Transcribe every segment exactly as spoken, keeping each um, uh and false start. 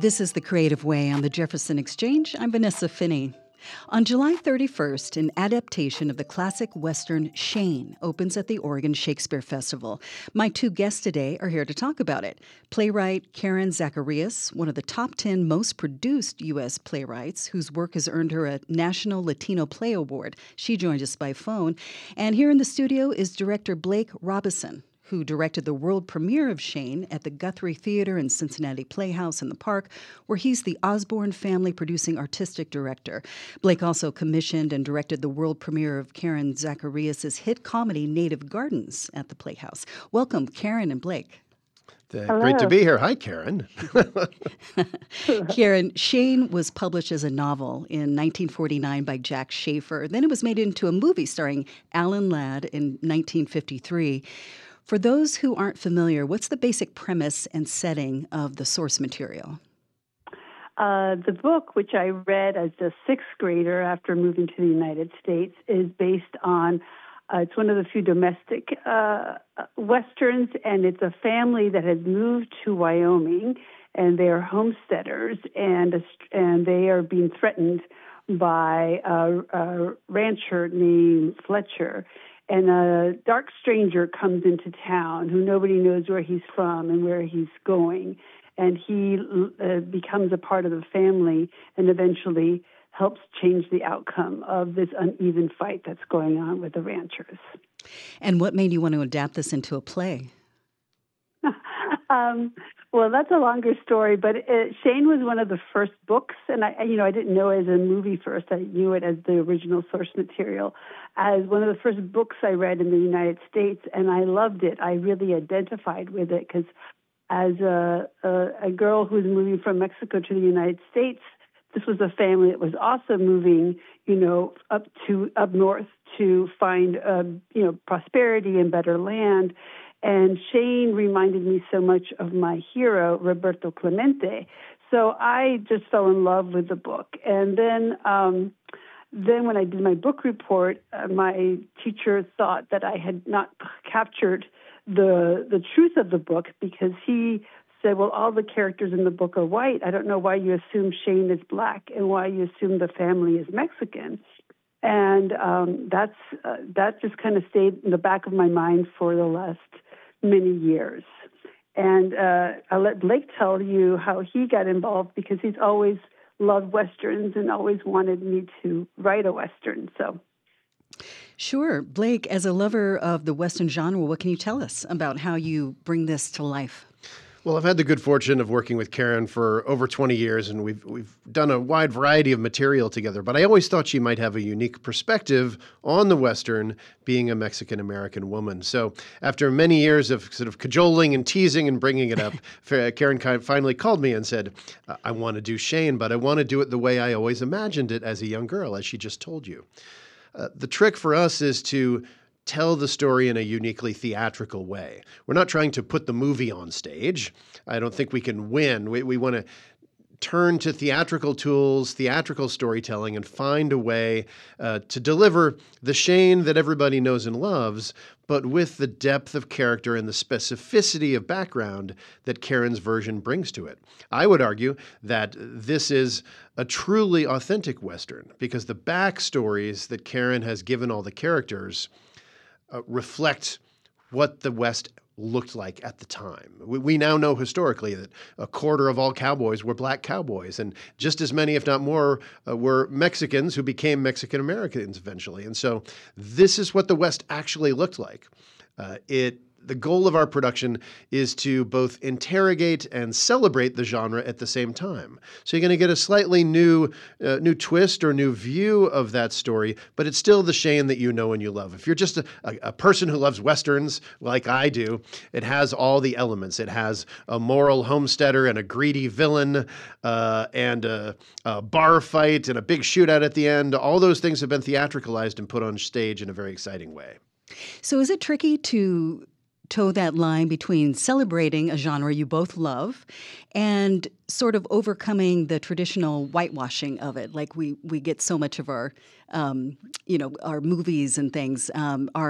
This is The Creative Way on the Jefferson Exchange. I'm Vanessa Finney. On July thirty-first, an adaptation of the classic Western Shane opens at the Oregon Shakespeare Festival. My two guests today are here to talk about it. Playwright Karen Zacharias, one of the top ten most produced U S playwrights, whose work has earned her a National Latino Play Award. She joins us by phone. And here in the studio is director Blake Robison, who directed the world premiere of Shane at the Guthrie Theater and Cincinnati Playhouse in the Park, where he's the Osborne family producing artistic director. Blake also commissioned and directed the world premiere of Karen Zacharias' hit comedy Native Gardens at the Playhouse. Welcome, Karen and Blake. Uh, great to be here. Hi, Karen. Karen, Shane was published as a novel in nineteen forty-nine by Jack Schaefer. Then it was made into a movie starring Alan Ladd in nineteen fifty-three. For those who aren't familiar, what's the basic premise and setting of the source material? Uh, the book, which I read as a sixth grader after moving to the United States, is based on, uh, it's one of the few domestic uh, Westerns, and it's a family that has moved to Wyoming, and they are homesteaders, and, and they are being threatened by a, a rancher named Fletcher. And a dark stranger comes into town who nobody knows where he's from and where he's going. And he uh, becomes a part of the family and eventually helps change the outcome of this uneven fight that's going on with the ranchers. And what made you want to adapt this into a play? um, well, that's a longer story, but it, Shane was one of the first books, and I, you know, I didn't know it as a movie first. I knew it as the original source material, as one of the first books I read in the United States, and I loved it. I really identified with it because as a, a, a girl who was moving from Mexico to the United States, this was a family that was also moving, you know, up to up north to find, uh, you know, prosperity and better land. And Shane reminded me so much of my hero, Roberto Clemente. So I just fell in love with the book. And then um, then when I did my book report, uh, my teacher thought that I had not captured the the truth of the book because he said, well, all the characters in the book are white. I don't know why you assume Shane is black and why you assume the family is Mexican. And um, that's uh, that just kind of stayed in the back of my mind for the last many years. And uh, I'll let Blake tell you how he got involved because he's always loved Westerns and always wanted me to write a Western. So, Sure. Blake, as a lover of the Western genre, what can you tell us about how you bring this to life? Well, I've had the good fortune of working with Karen for over twenty years, and we've we've done a wide variety of material together. But I always thought she might have a unique perspective on the Western, being a Mexican-American woman. So after many years of sort of cajoling and teasing and bringing it up, Karen finally called me and said, I want to do Shane, but I want to do it the way I always imagined it as a young girl, as she just told you. Uh, the trick for us is to tell the story in a uniquely theatrical way. We're not trying to put the movie on stage. I don't think we can win. We, we want to turn to theatrical tools, theatrical storytelling, and find a way uh, to deliver the Shane that everybody knows and loves, but with the depth of character and the specificity of background that Karen's version brings to it. I would argue that this is a truly authentic Western because the backstories that Karen has given all the characters Uh, reflect what the West looked like at the time. We, we now know historically that a quarter of all cowboys were black cowboys, and just as many, if not more, uh, were Mexicans who became Mexican Americans eventually. And so this is what the West actually looked like. Uh, it The goal of our production is to both interrogate and celebrate the genre at the same time. So you're going to get a slightly new uh, new twist or new view of that story, but it's still the Shane that you know and you love. If you're just a, a, a person who loves Westerns like I do, it has all the elements. It has a moral homesteader and a greedy villain uh, and a, a bar fight and a big shootout at the end. All those things have been theatricalized and put on stage in a very exciting way. So is it tricky to toe that line between celebrating a genre you both love and sort of overcoming the traditional whitewashing of it? Like we we get so much of our, um, you know, our movies and things um, are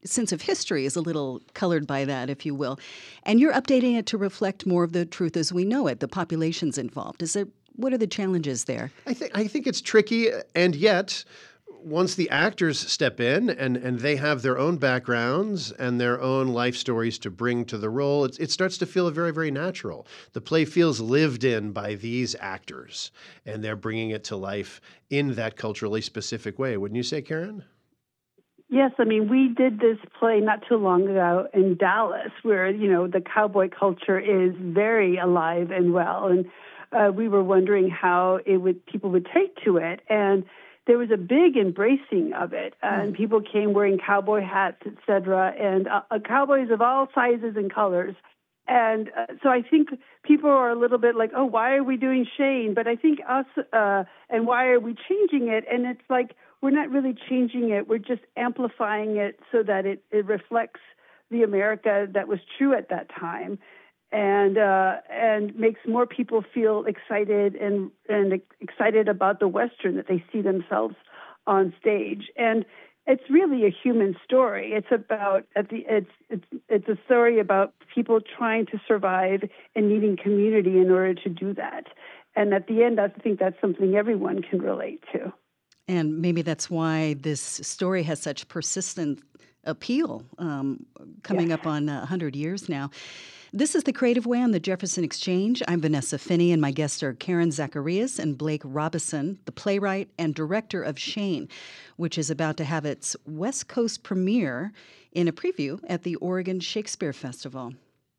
sense of history is a little colored by that, if you will. And you're updating it to reflect more of the truth as we know it, the populations involved. Is there, what are the challenges there? I think I think it's tricky, and yet once the actors step in and, and they have their own backgrounds and their own life stories to bring to the role, it, it starts to feel very, very natural. The play feels lived in by these actors, and they're bringing it to life in that culturally specific way. Wouldn't you say, Karen? Yes, I mean, we did this play not too long ago in Dallas, where, you know, the cowboy culture is very alive and well. And uh, we were wondering how it would people would take to it. And there was a big embracing of it, and people came wearing cowboy hats, et cetera, and uh, cowboys of all sizes and colors. And uh, so I think people are a little bit like, oh, why are we doing Shane? But I think us, uh, and why are we changing it? And it's like, we're not really changing it. We're just amplifying it so that it, it reflects the America that was true at that time. And uh, and makes more people feel excited and and excited about the Western, that they see themselves on stage. And it's really a human story. It's about at the it's it's it's a story about people trying to survive and needing community in order to do that. And at the end, I think that's something everyone can relate to. And maybe that's why this story has such persistent appeal, um, coming Yeah. up on uh, one hundred years now. This is The Creative Way on the Jefferson Exchange. I'm Vanessa Finney, and my guests are Karen Zacharias and Blake Robison, the playwright and director of Shane, which is about to have its West Coast premiere in a preview at the Oregon Shakespeare Festival.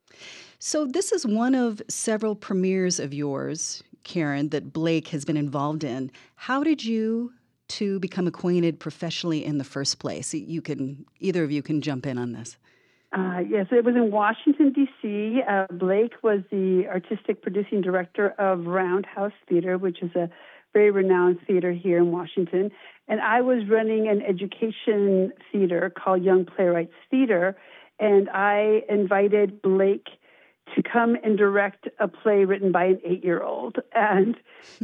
So this is one of several premieres of yours, Karen, that Blake has been involved in. How did you two become acquainted professionally in the first place? You can, either of you can jump in on this. Uh, yes, it was in Washington, D C Uh, Blake was the artistic producing director of Roundhouse Theater, which is a very renowned theater here in Washington. And I was running an education theater called Young Playwrights Theater. And I invited Blake to come and direct a play written by an eight-year-old. And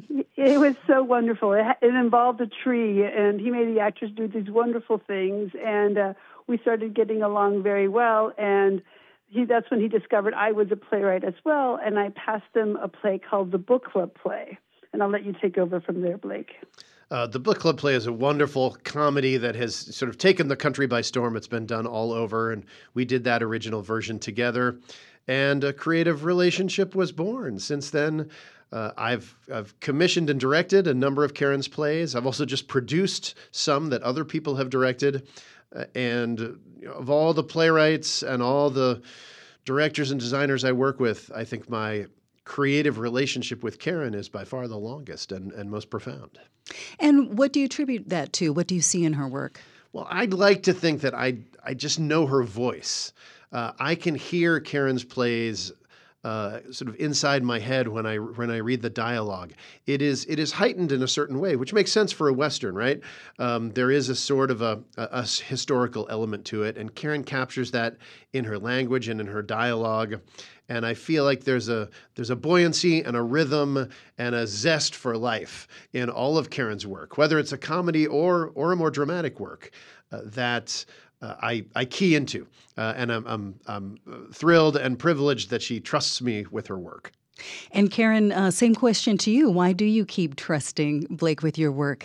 it was so wonderful. It, it involved a tree, and he made the actors do these wonderful things. And uh, we started getting along very well. And he, that's when he discovered I was a playwright as well. And I passed him a play called the Book Club Play. And I'll let you take over from there, Blake. Uh, the Book Club Play is a wonderful comedy that has sort of taken the country by storm. It's been done all over, and we did that original version together. And a creative relationship was born. Since then, uh, I've I've commissioned and directed a number of Karen's plays. I've also just produced some that other people have directed. Uh, and you know, of all the playwrights and all the directors and designers I work with, I think my creative relationship with Karen is by far the longest and, and most profound. And what do you attribute that to? What do you see in her work? Well, I'd like to think that I I just know her voice. Uh, I can hear Karen's plays uh, sort of inside my head when I when I read the dialogue. It is it is heightened in a certain way, which makes sense for a Western, right? Um, there is a sort of a, a, a historical element to it, and Karen captures that in her language and in her dialogue. And I feel like there's a there's a buoyancy and a rhythm and a zest for life in all of Karen's work, whether it's a comedy or or a more dramatic work uh, that uh, I I key into, uh, and I'm I'm I'm thrilled and privileged that she trusts me with her work. And Karen, uh, same question to you. Why do you keep trusting Blake with your work?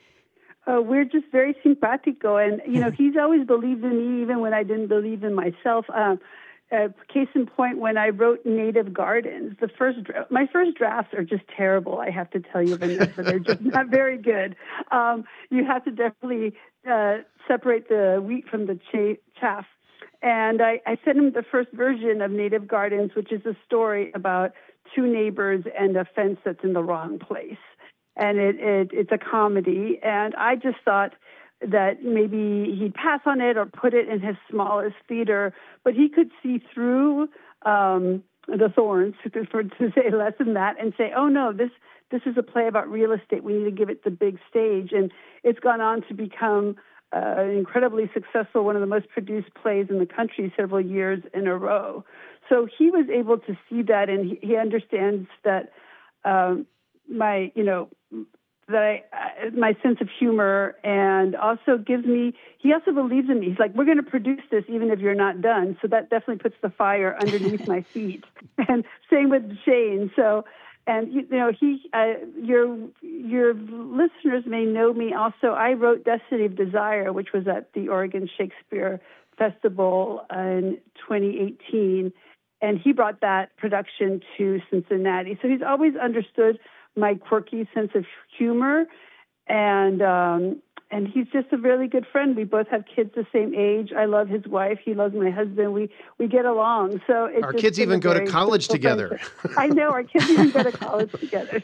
Uh, we're just very simpatico, and you know he's always believed in me even when I didn't believe in myself. Um, Uh, case in point, when I wrote Native Gardens, the first dra- my first drafts are just terrible, I have to tell you, Vanessa. They're just not very good. Um, you have to definitely uh, separate the wheat from the cha- chaff. And I, I sent him the first version of Native Gardens, which is a story about two neighbors and a fence that's in the wrong place. And it, it it's a comedy. And I just thought that maybe he'd pass on it or put it in his smallest theater, but he could see through um, the thorns, for, to say less than that, and say, oh, no, this this is a play about real estate. We need to give it the big stage. And it's gone on to become uh, incredibly successful, one of the most produced plays in the country several years in a row. So he was able to see that, and he, he understands that um, my, you know, that I, uh, my sense of humor, and also gives me, he also believes in me. He's like, we're going to produce this even if you're not done. So that definitely puts the fire underneath my feet. And same with Shane. So, and you know, he, uh, your, your listeners may know me also. I wrote Destiny of Desire, which was at the Oregon Shakespeare Festival in twenty eighteen. And he brought that production to Cincinnati. So he's always understood my quirky sense of humor, and um, and he's just a really good friend. We both have kids the same age. I love his wife. He loves my husband. We we get along. So it's our kids even go to college together. I know our kids even go to college together.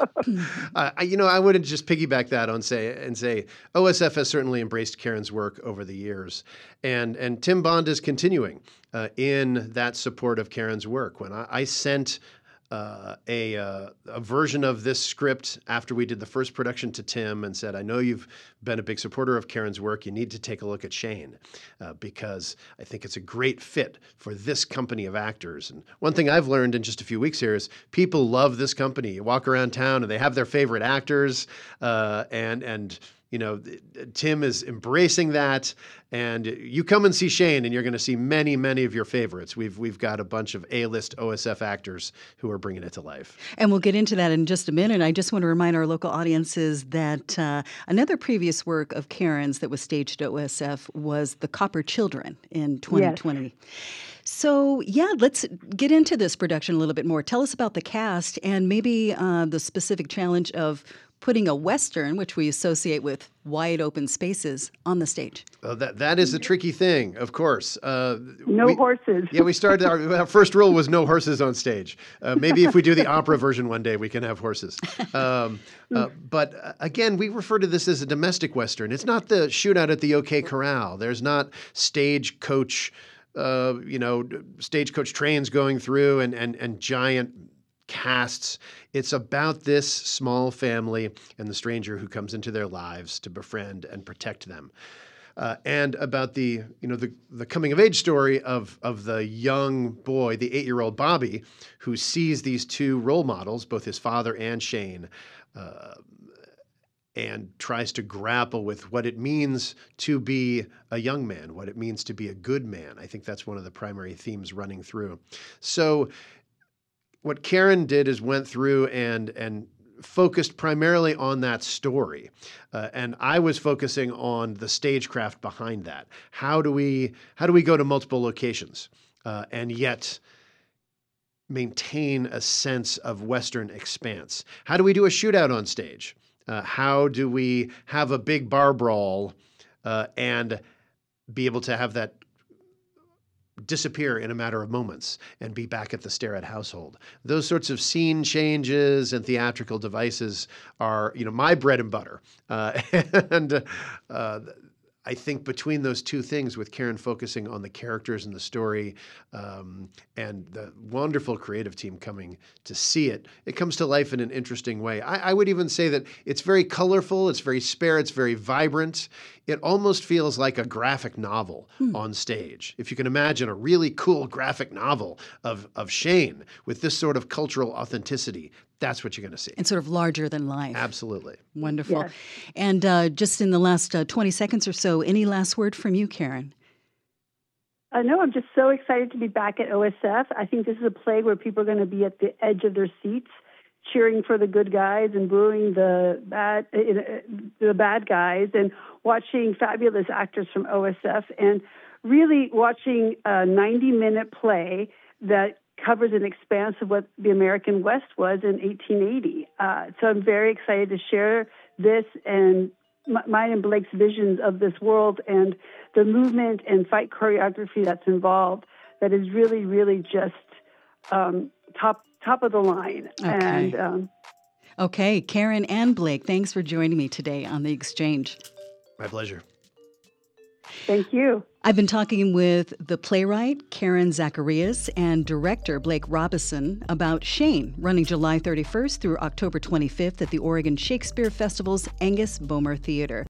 uh, you know, I would just piggyback that on say and say O S F has certainly embraced Karen's work over the years, and and Tim Bond is continuing uh, in that support of Karen's work. When I, I sent. Uh, a, uh, a version of this script after we did the first production to Tim and said, I know you've been a big supporter of Karen's work. You need to take a look at Shane uh, because I think it's a great fit for this company of actors. And one thing I've learned in just a few weeks here is people love this company. You walk around town and they have their favorite actors uh, and and you know, Tim is embracing that, and you come and see Shane, and you're going to see many, many of your favorites. We've we've got a bunch of A-list O S F actors who are bringing it to life. And we'll get into that in just a minute. I just want to remind our local audiences that uh, another previous work of Karen's that was staged at O S F was The Copper Children in twenty twenty. Yes. So, yeah, let's get into this production a little bit more. Tell us about the cast and maybe uh, the specific challenge of putting a Western, which we associate with wide open spaces, on the stage. Uh, that that is a tricky thing, of course. Uh, no we, horses. Yeah, we started, our, our first rule was no horses on stage. Uh, maybe if we do the opera version one day, we can have horses. Um, uh, but uh, again, we refer to this as a domestic Western. It's not the shootout at the OK Corral. There's not stagecoach, uh, you know, stagecoach trains going through and and and giant casts. It's about this small family and the stranger who comes into their lives to befriend and protect them. Uh, and about the, you know, the, the coming of age story of, of the young boy, the eight-year-old Bobby, who sees these two role models, both his father and Shane, uh, and tries to grapple with what it means to be a young man, what it means to be a good man. I think that's one of the primary themes running through. So what Karen did is went through and and focused primarily on that story. Uh, and I was focusing on the stagecraft behind that. How do we how do we go to multiple locations uh, and yet maintain a sense of Western expanse? How do we do a shootout on stage? Uh, how do we have a big bar brawl uh, and be able to have that disappear in a matter of moments and be back at the Starrett household? Those sorts of scene changes and theatrical devices are, you know, my bread and butter. Uh, and uh, I think between those two things, with Karen focusing on the characters and the story um, and the wonderful creative team coming to see it, it comes to life in an interesting way. I, I would even say that it's very colorful, it's very spare, it's very vibrant. It almost feels like a graphic novel hmm. on stage. If you can imagine a really cool graphic novel of, of Shane with this sort of cultural authenticity, that's what you're going to see. And sort of larger than life. Absolutely. Wonderful. Yes. And uh, just in the last uh, twenty seconds or so, any last word from you, Karen? Uh, no, I'm just so excited to be back at O S F. I think this is a play where people are going to be at the edge of their seats, cheering for the good guys and booing the bad, uh, the bad guys, and watching fabulous actors from O S F, and really watching a ninety-minute play that covers an expanse of what the American West was in eighteen eighty. Uh, so I'm very excited to share this and m- mine and Blake's visions of this world and the movement and fight choreography that's involved. That is really, really just um, top top of the line. Okay. And um, okay, Karen and Blake, thanks for joining me today on The Exchange. My pleasure. Thank you. I've been talking with the playwright, Karen Zacharias, and director, Blake Robison, about Shane, running July thirty-first through October twenty-fifth at the Oregon Shakespeare Festival's Angus Bomer Theater.